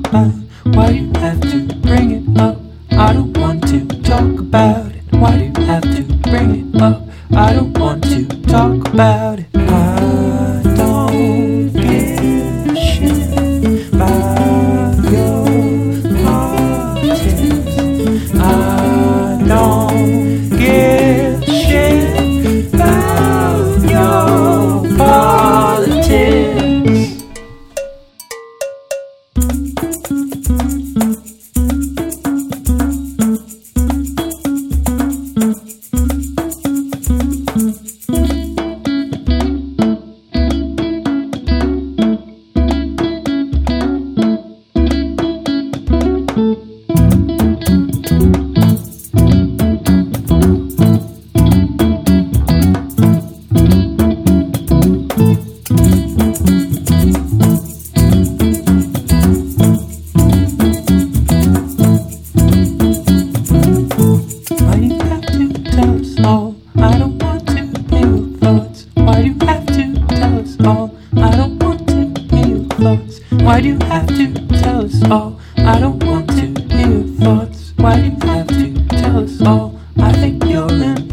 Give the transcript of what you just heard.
about? Why do you have to bring it up? I don't want to talk about it. Why do you have to bring it up? I don't want to talk about it. I don't give a shit about your politics. I don't give a shit about your politics. I don't want to hear your thoughts. Why do you have to tell us all? I don't want to hear your thoughts. Why do you have to tell us all? I don't want to hear your thoughts. Why do you have to tell us all? I think you're in